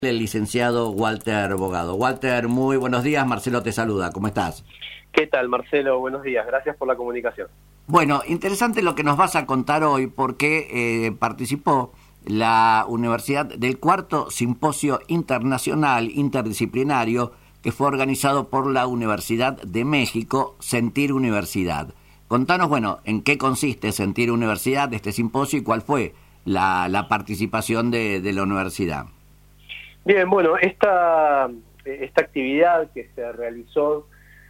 El licenciado Walter Bogado. Walter, muy buenos días. Marcelo te saluda. ¿Cómo estás? ¿Qué tal, Marcelo? Buenos días. Gracias por la comunicación. Bueno, interesante lo que nos vas a contar hoy porque participó la Universidad del cuarto Simposio Internacional Interdisciplinario que fue organizado por la Universidad de México, Sentir Universidad. Contanos, bueno, en qué consiste Sentir Universidad, este simposio, y cuál fue la participación de la universidad. Bien, bueno, esta actividad que se realizó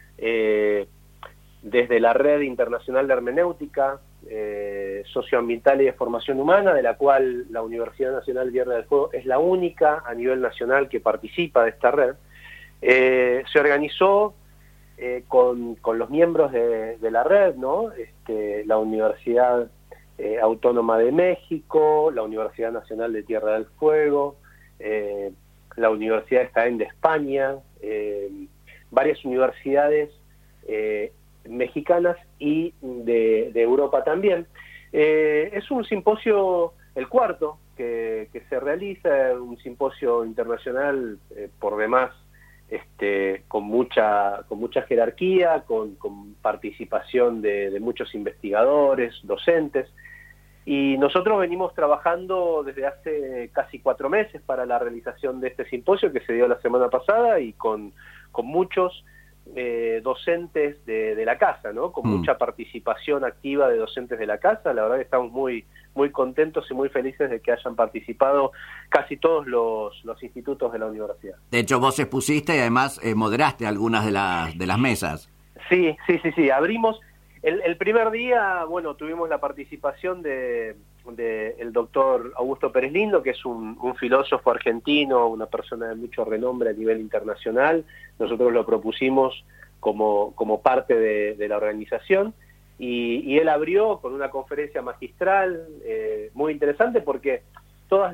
desde la Red Internacional de Hermenéutica Socioambiental y de Formación Humana, de la cual la Universidad Nacional Tierra del Fuego es la única a nivel nacional que participa de esta red, se organizó con los miembros de la red, ¿no? La Universidad Autónoma de México, la Universidad Nacional de Tierra del Fuego, la Universidad de Jaén de España, varias universidades mexicanas y de Europa también. Es un simposio, el cuarto, que se realiza, un simposio internacional por demás, con mucha jerarquía, con participación de muchos investigadores, docentes. Y nosotros venimos trabajando desde hace casi 4 meses para la realización de este simposio que se dio la semana pasada y con muchos docentes de la casa, ¿no? Con mucha participación activa de docentes de la casa. La verdad que estamos muy contentos y muy felices de que hayan participado casi todos los institutos de la universidad. De hecho, vos expusiste y además moderaste algunas de las mesas. Sí. Abrimos. El primer día, bueno, tuvimos la participación de el doctor Augusto Pérez Lindo, que es un filósofo argentino, una persona de mucho renombre a nivel internacional. Nosotros lo propusimos como parte de la organización y él abrió con una conferencia magistral muy interesante porque todas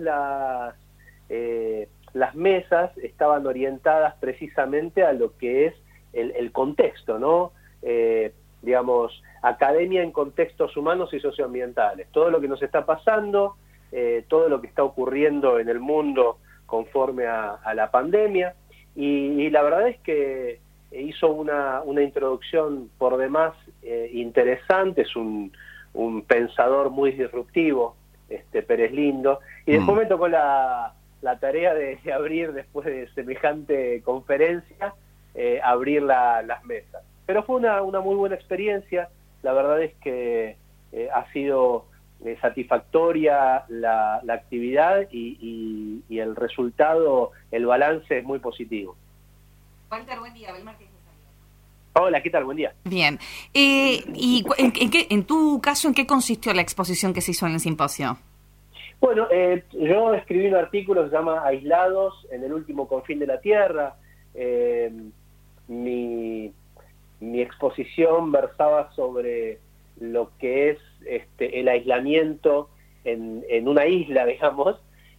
las mesas estaban orientadas precisamente a lo que es el contexto, ¿no? Digamos, academia en contextos humanos y socioambientales, todo lo que nos está pasando, todo lo que está ocurriendo en el mundo conforme a la pandemia, y la verdad es que hizo una introducción por demás interesante, es un pensador muy disruptivo, Pérez Lindo, y después me tocó la tarea de abrir, después de semejante conferencia, abrir las mesas. Pero fue una muy buena experiencia. La verdad es que ha sido satisfactoria la actividad y el resultado, el balance es muy positivo. Walter, buen día. Belmar, hola, ¿qué tal? Buen día. Bien. ¿Y en tu caso, en qué consistió la exposición que se hizo en el simposio? Bueno, yo escribí un artículo que se llama Aislados en el último confín de la Tierra. Mi exposición versaba sobre lo que es el aislamiento en una isla, digamos,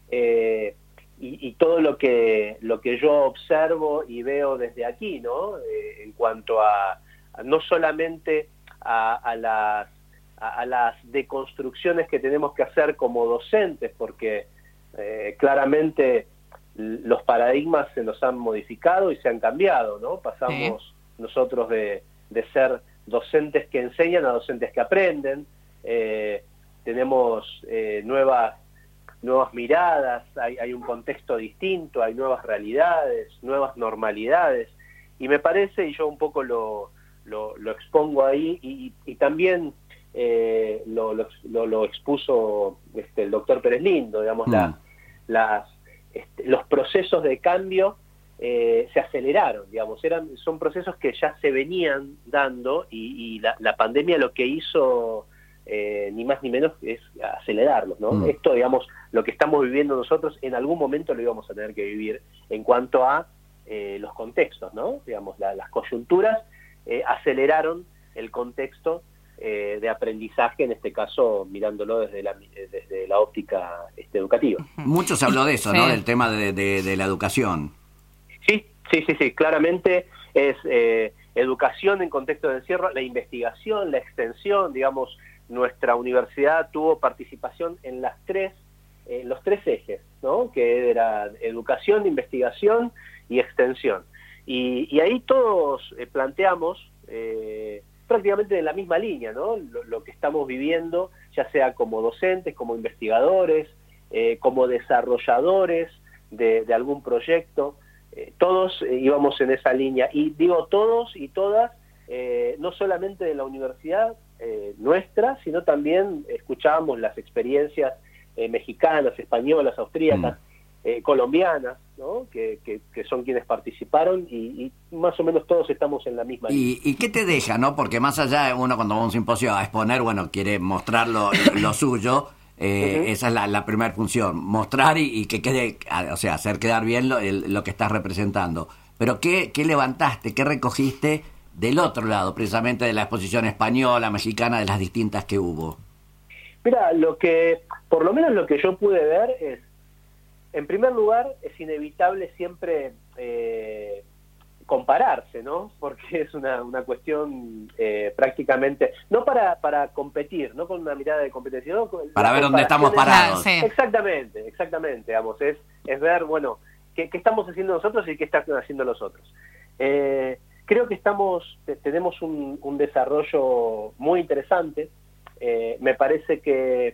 y todo lo que yo observo y veo desde aquí, ¿no? En cuanto a no solamente a las deconstrucciones que tenemos que hacer como docentes, porque claramente los paradigmas se nos han modificado y se han cambiado, ¿no? Pasamos nosotros de ser docentes que enseñan a docentes que aprenden. Tenemos nuevas miradas, hay un contexto distinto, hay nuevas realidades, nuevas normalidades, y me parece, y yo un poco lo expongo ahí, y también lo expuso el doctor Pérez Lindo, digamos, los procesos de cambio se aceleraron, digamos, son procesos que ya se venían dando y la pandemia lo que hizo ni más ni menos es acelerarlos, ¿no? Esto, digamos, lo que estamos viviendo nosotros en algún momento lo íbamos a tener que vivir en cuanto a los contextos, ¿no? Digamos, las coyunturas aceleraron el contexto de aprendizaje, en este caso mirándolo desde la óptica educativa. Mucho se habló de eso, ¿no? Del tema de la educación. Sí, claramente es educación en contexto de encierro, la investigación, la extensión, digamos, nuestra universidad tuvo participación en las 3 los 3 ejes, ¿no? Que eran educación, investigación y extensión. Y ahí todos planteamos prácticamente en la misma línea, ¿no? Lo que estamos viviendo, ya sea como docentes, como investigadores, como desarrolladores de algún proyecto, todos íbamos en esa línea. Y digo todos y todas, no solamente de la universidad nuestra, sino también escuchábamos las experiencias mexicanas, españolas, austríacas, colombianas, ¿no? Que son quienes participaron y más o menos todos estamos en la misma línea. ¿Y qué te deja, no? Porque más allá de uno cuando va a un simposio a exponer, bueno, quiere mostrar lo suyo, esa es la primera función, mostrar y que quede, o sea, hacer quedar bien lo que estás representando. Pero ¿qué levantaste, qué recogiste del otro lado, precisamente de la exposición española, mexicana, de las distintas que hubo? Mira, por lo menos lo que yo pude ver es, en primer lugar, es inevitable siempre compararse, ¿no? Porque es una cuestión prácticamente, no para competir, no con una mirada de competencia, sino para ver dónde estamos parados. Sí. Exactamente, digamos, es ver, bueno, qué estamos haciendo nosotros y qué están haciendo los otros. Creo que tenemos un desarrollo muy interesante. Me parece que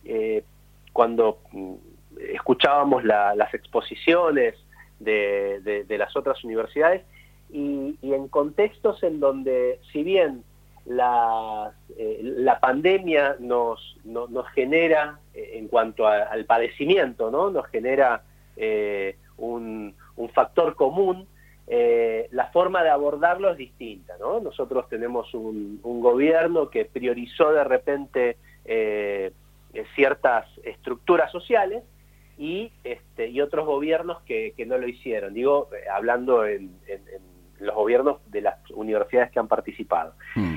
cuando escuchábamos las exposiciones de las otras universidades y en contextos en donde, si bien la pandemia nos genera, en cuanto al padecimiento, ¿no? Nos genera un factor común, la forma de abordarlo es distinta, ¿no? Nosotros tenemos un gobierno que priorizó de repente ciertas estructuras sociales y otros gobiernos que no lo hicieron. Digo, hablando en los gobiernos de las universidades que han participado.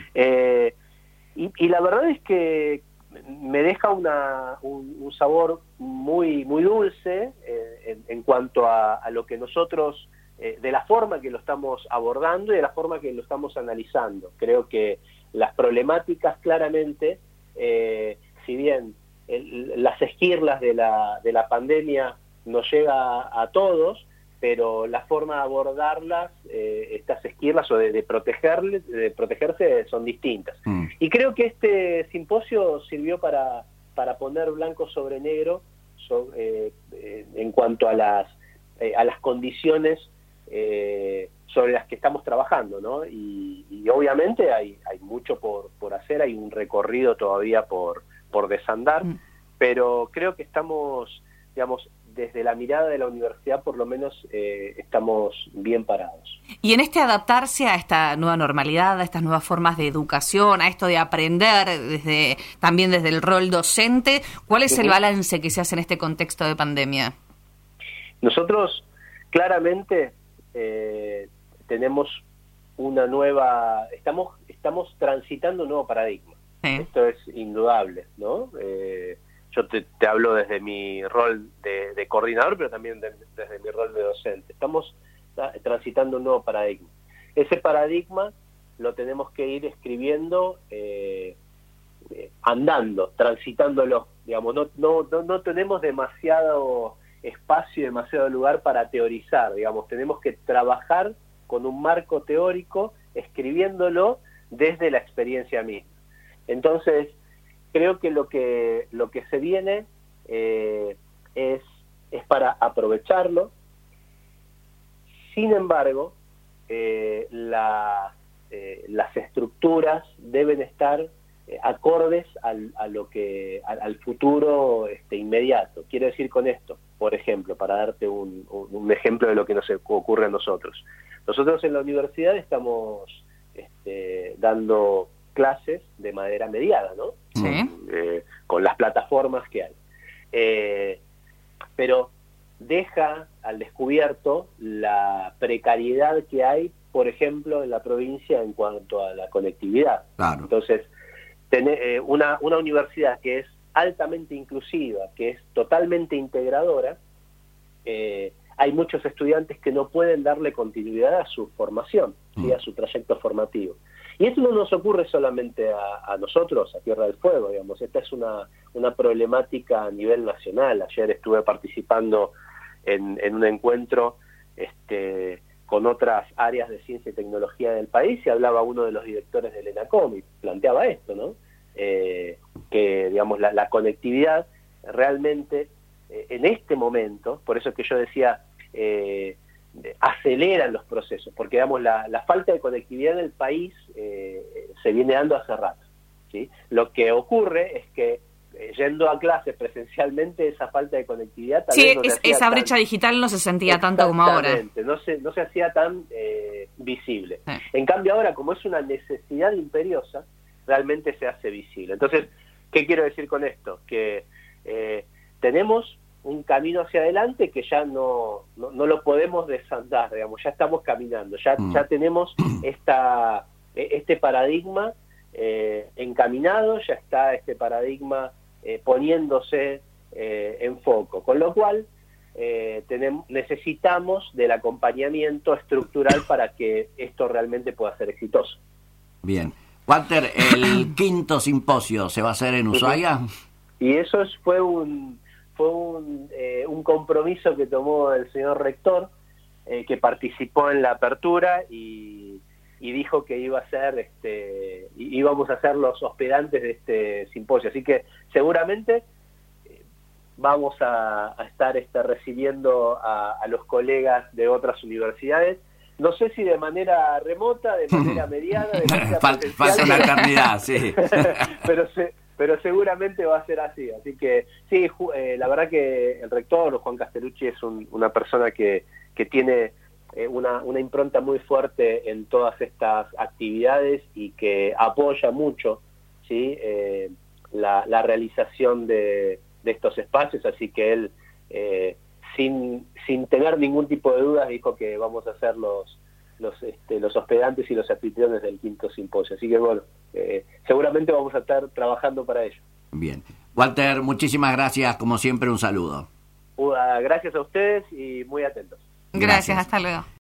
Y la verdad es que me deja un sabor muy, muy dulce en cuanto a lo que nosotros, de la forma que lo estamos abordando y de la forma que lo estamos analizando. Creo que las problemáticas claramente, si bien las esquirlas de la pandemia nos llega a todos, pero la forma de abordarlas, estas esquirlas o de protegerse son distintas. Y creo que este simposio sirvió para poner blanco sobre negro en cuanto a las condiciones sobre las que estamos trabajando, ¿no? Y obviamente hay mucho por hacer, hay un recorrido todavía por desandar, pero creo que estamos, digamos, desde la mirada de la universidad por lo menos estamos bien parados. Y en adaptarse a esta nueva normalidad, a estas nuevas formas de educación, a esto de aprender también desde el rol docente, ¿cuál es el balance que se hace en este contexto de pandemia? Nosotros claramente tenemos una nueva, estamos transitando un nuevo paradigma. Sí. Esto es indudable, ¿no? Yo te hablo desde mi rol de coordinador, pero también desde mi rol de docente. Estamos transitando un nuevo paradigma. Ese paradigma lo tenemos que ir escribiendo, andando, transitándolo. Digamos, no tenemos demasiado espacio, demasiado lugar para teorizar. Digamos, tenemos que trabajar con un marco teórico, escribiéndolo desde la experiencia misma. Entonces, creo que lo que se viene es para aprovecharlo. Sin embargo, las estructuras deben estar acordes al futuro inmediato. Quiero decir con esto, por ejemplo, para darte un ejemplo de lo que nos ocurre a nosotros. Nosotros en la universidad estamos dando clases de manera mediada, ¿no? Sí. Con las plataformas que hay. Pero deja al descubierto la precariedad que hay, por ejemplo, en la provincia en cuanto a la conectividad. Claro. Entonces, una universidad que es altamente inclusiva, que es totalmente integradora, hay muchos estudiantes que no pueden darle continuidad a su formación, ¿sí? A su trayecto formativo. Y esto no nos ocurre solamente a nosotros, a Tierra del Fuego, digamos. Esta es una problemática a nivel nacional. Ayer estuve participando en un encuentro con otras áreas de ciencia y tecnología del país, y hablaba uno de los directores del ENACOM y planteaba esto, ¿no? Que, digamos, la conectividad realmente en este momento, por eso es que yo decía, aceleran los procesos, porque, digamos, la falta de conectividad en el país se viene dando hace rato, ¿sí? Lo que ocurre es que yendo a clases presencialmente, esa falta de conectividad tal vez no esa brecha digital no se sentía tanto como ahora. No se hacía tan visible. En cambio ahora, como es una necesidad imperiosa, realmente se hace visible. Entonces, ¿qué quiero decir con esto? Que tenemos un camino hacia adelante que ya no lo podemos desandar, digamos, ya estamos caminando, ya tenemos este paradigma encaminado, ya está este paradigma poniéndose en foco, con lo cual necesitamos del acompañamiento estructural para que esto realmente pueda ser exitoso. Bien. Walter, el 5º simposio se va a hacer en Ushuaia. Y eso fue un compromiso que tomó el señor rector, que participó en la apertura y dijo que iba a ser íbamos a ser los hospedantes de este simposio, así que seguramente vamos a estar recibiendo a los colegas de otras universidades, no sé si de manera remota, de manera mediada, de manera falta una eternidad, sí. pero seguramente va a ser así, así que sí, la verdad que el rector Juan Castellucci es una persona que tiene una impronta muy fuerte en todas estas actividades y que apoya mucho, ¿sí? La realización de estos espacios, así que él sin tener ningún tipo de dudas dijo que vamos a ser los hospedantes y los anfitriones del 5º simposio, así que bueno, seguramente vamos a estar trabajando para ello. Bien. Walter, muchísimas gracias, como siempre un saludo. Gracias a ustedes y muy atentos. Gracias, hasta luego.